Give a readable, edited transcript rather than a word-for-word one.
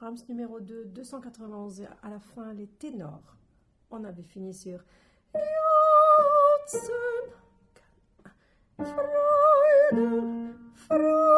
Brahms numéro 2, 291, et à la fin, les ténors. On avait fini sur Herzen, Freude, Freude.